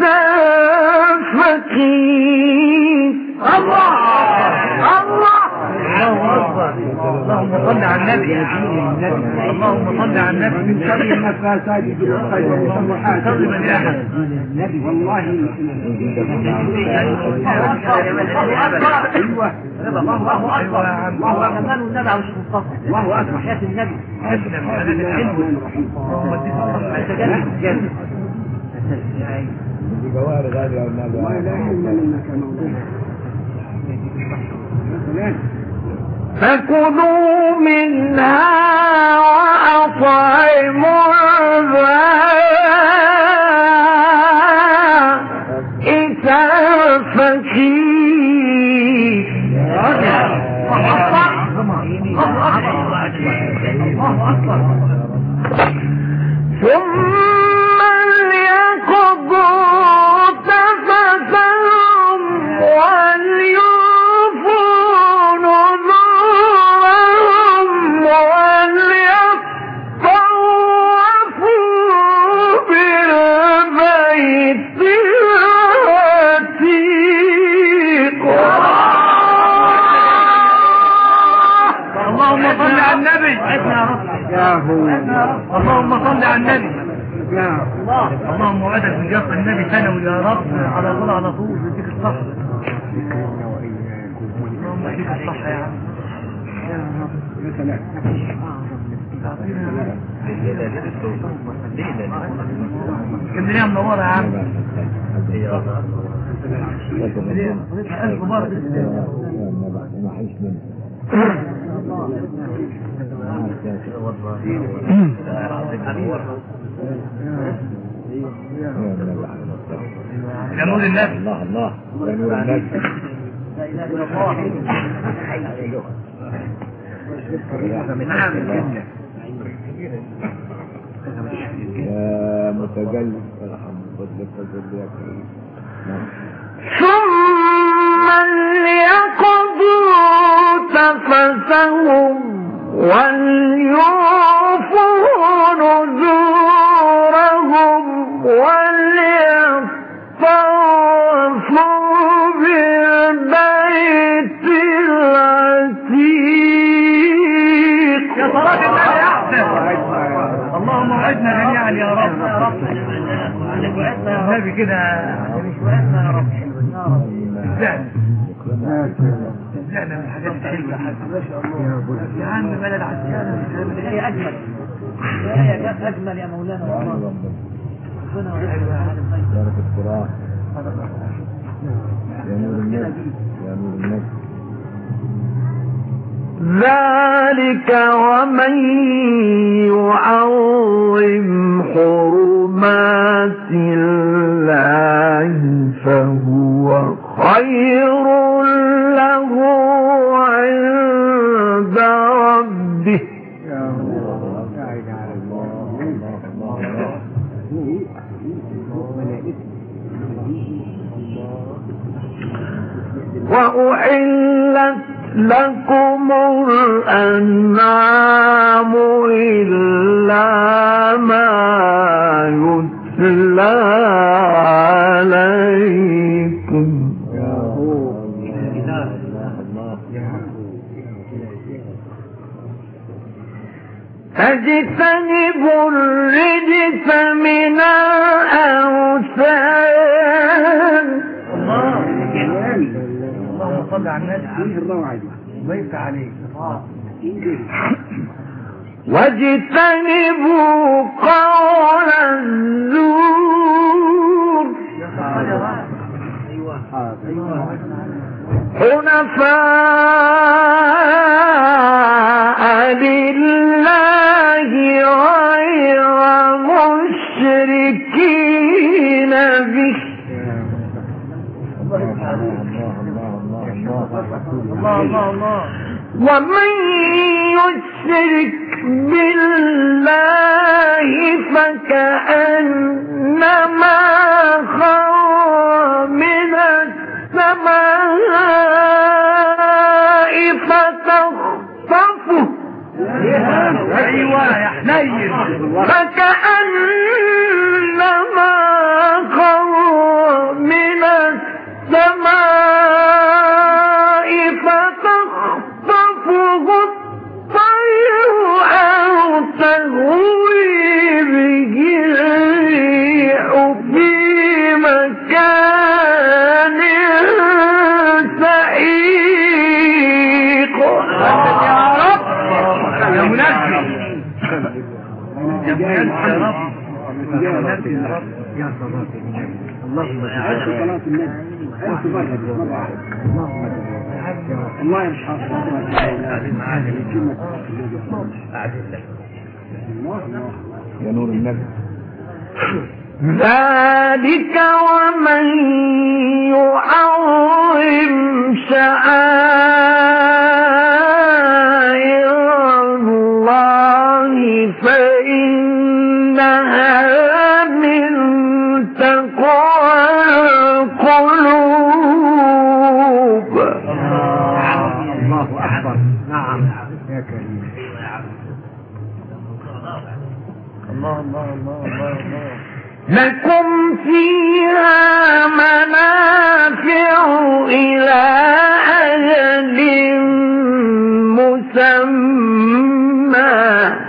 الفقير. الله الله اللهم صل على النبي يا دين النبي اللهم صل على النبي من شر النفاثات في العقد والصالحات شر من أحد والله ايوه الله اكبر الله اكبر النبي على الشيخ مصطفى الله اكبر حياه النبي ما لا علم انك موضوع فكلوا منها وأطعموا البائس الفقير ثم ليقضوا تفثهم وليوفوا نذورهم وليطوفوا بالبيت العتيق. اللهم صل على النبي اللهم صل على النبي اللهم وعدك بجاه النبي ثانوي يا رب على طول على طول يديك الصحة اللهم يديك الصحة يا عم اسكندرية منورة يا عم ألف مرة يا نور النبي الله الله يا نور النبي يا متجلد ارحم فضلك فضل يا كريم. ثم ليقضوا تفثهم وليوفوا نذورهم وليطوفوا بالبيت العتيق. يا صلاة النبي أحسن اللهم وعدنا جميعا يا رب النبي كده يا رب زعنا من الحاجات الحلوة يا عم بلد عسكرة هي أجمل هي أجمل يا مولانا والله ربنا بارك القرآن يا نور النبي يا نور النبي. ذلك ومن يعظم حرمات الله فهو خير له عند ربه. وأحلت لكم الأنعام إلا ما يتلى عليكم. فاجتنبوا الرجس من الأوثان. اللهم صل على النبي ضيف عليك واجتنبوا قول الزور حنفاء لله غير مشركين به. ومن يشرك بالله فكأنما خر من السماء فتخطفه فكأنما خر من السماء فتخطفه الطير أو يا صلاة النبي اللهم عايز صلاة النبي عايز تبرد مرة الله يرحمه يا نور النبي. ذلك ومن يعظم شعائر الله فإنها من تقوى القلوب. الله أكبر. نعم يا كريم. الله الله الله الله الله. لكم فيها منافع إلى أجل مسمى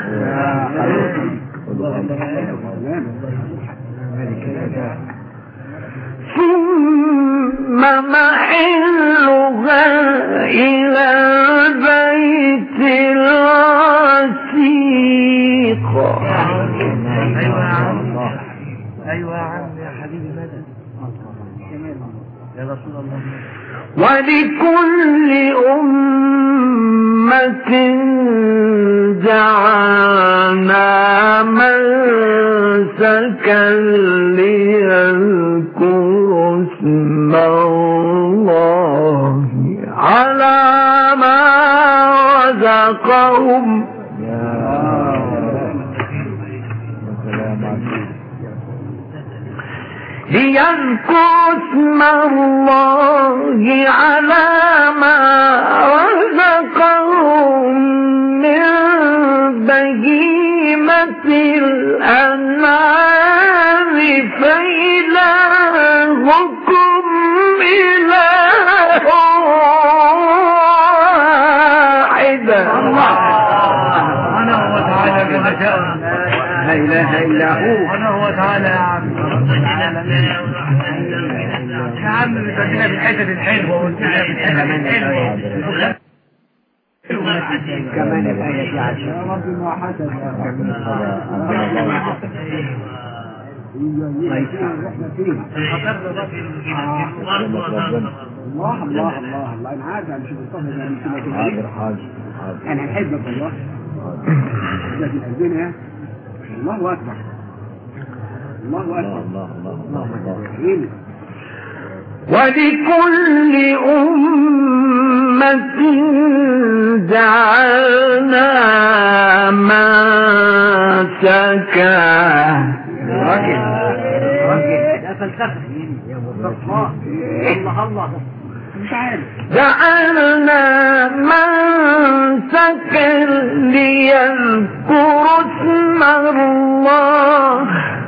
ثم محلها إلى البيت العتيق. ايوه يا عم يا حبيبي مدد يا رسول الله. ولكل أمة جعلنا منسكا ليذكروا اسم الله على ما رزقهم. ليذكروا اسم الله على ما رزقهم من بهيمة الأنعام فإلهكم إله واحد. سبحانه وتعالى كما شاء. لا إله إلا هو. سبحانه وتعالى يا عم. يا عم بدنا بالحتة الحلوة والدنيا بالحتة الحلوة. كمان الآية دي عشان رب ما حسب احنا فيه الله الله الله الله انا عارف انا شوف الصفحه يعني حاضر انا احبك والله لكن قلبنا الله اكبر الله اكبر الله ولكل أمة جعلنا منسكا. راجل ده فلسفة يا مصطفى. الله الله مش عارف. جعلنا منسكا ليذكروا اسم الله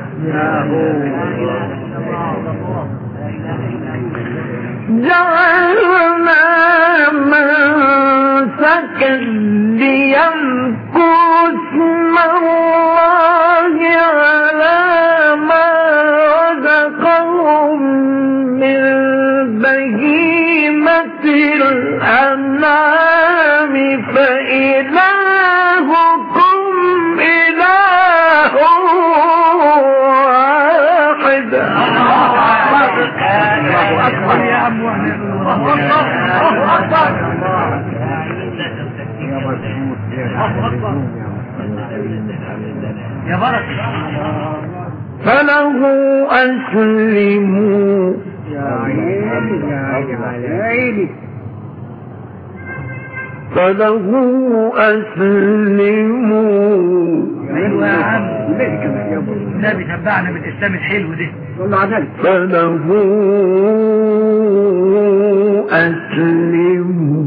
جعلنا منسكا ليذكروا اسم الله على ما رزقهم من بهيمة الأنعام فإلهكم إله واحد. الله أكبر يا عم الله أكبر يا مجهود يا بركة. فله أسلموا. يا عيني يا عيني. فله أسلموا. ايوه يا عم النبي تبعنا بالاسلام الحلو ده. فله أسلموا.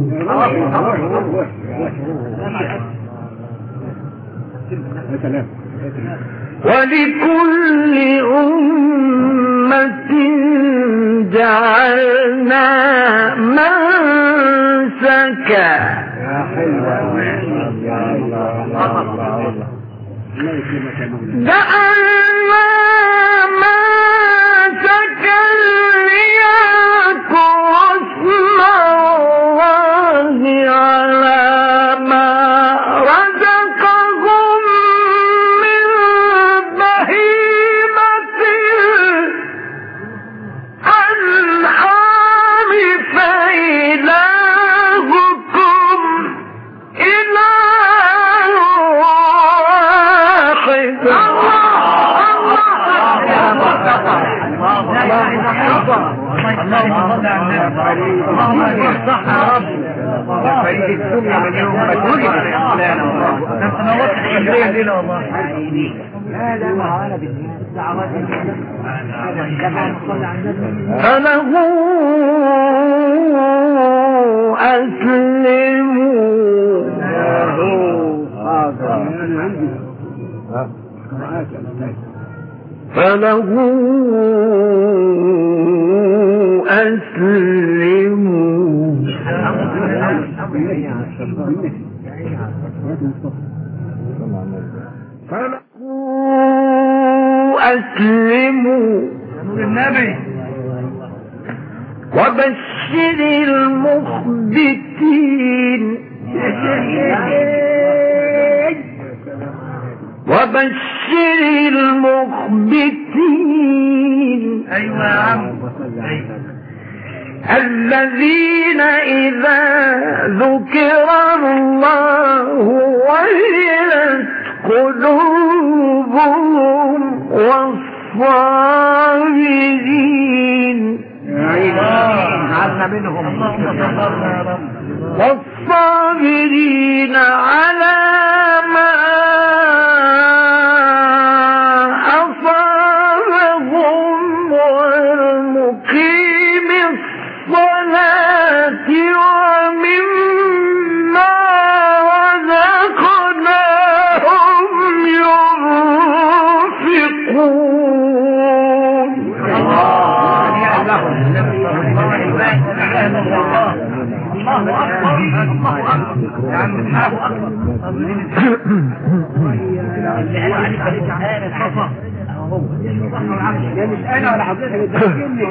ولكل أمة جعلنا منسكا. يا حلوة جعلنا منسكا ليذكروا اسم الله على ما رزقهم من فله أسلموا فله أسلموا أسلموا وبشر المخبتين وبشر المخبتين ايوه يا عم الذين إذا ذكر الله وجلت قلوبهم والصابرين عنا منهم والصابرين على ما أصابهم والمقيم الصلاة ومما رزقناهم ينفقون. مش انا ولا حضرتك اللي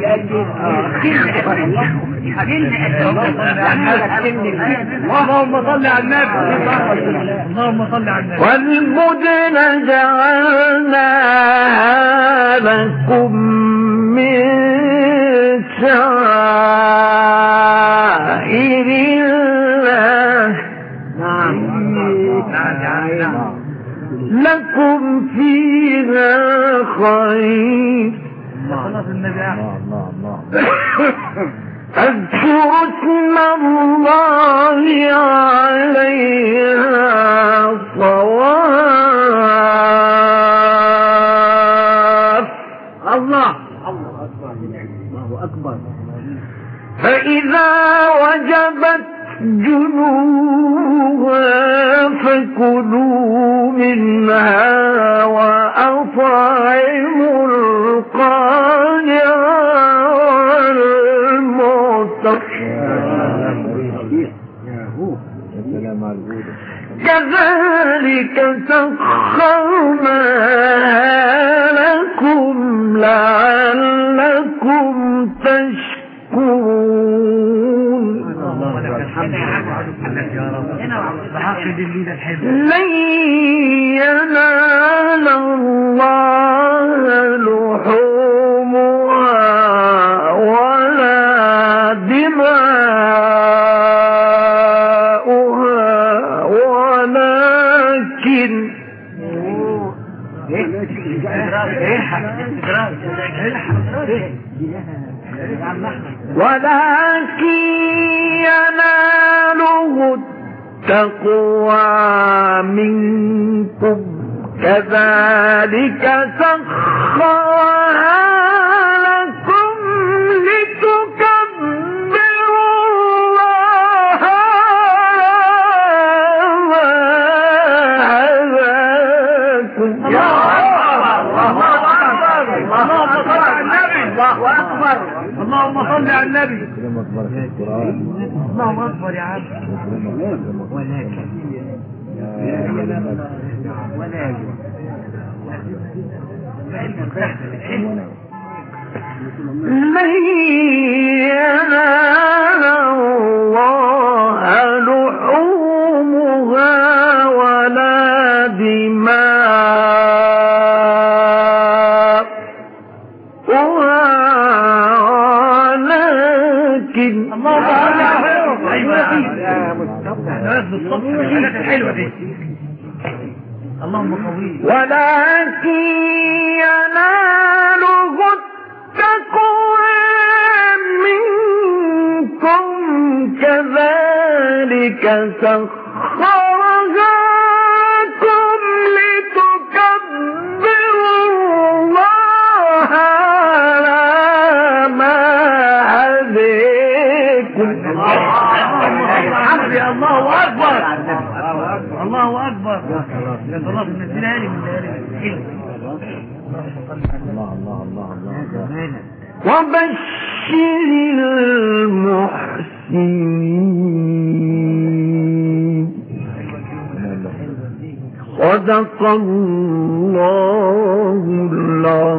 اللهم صل على النبي. اللهم صل على النبي. والبدن جعلناها لكم من شعائر الله لكم فيها خير اذكروا اسم الله عليها صواف. الله أكبر. فإذا وجبت جنوبها فكلوا منها وأطعموا القانع والمعتر كذلك سخرناها لكم لعلكم تشكرون. لن ينال الله لحومها ولا دماؤها ولكن يناله التقوى منكم كذلك سخرها لكم لتكبروا الله على هداكم. اللهم صل على النبي. الله اكبر يا عم. لن ينال الله لحومها ولا دماؤها ولكن اللهم قوي. ولكن كذلك سخرها لكم لتكبروا الله على ما هديكم. يا الله اكبر الله اكبر يا الله نزلها لي من الله الله الله الله وبشر المحسنين. صدق الله العظيم.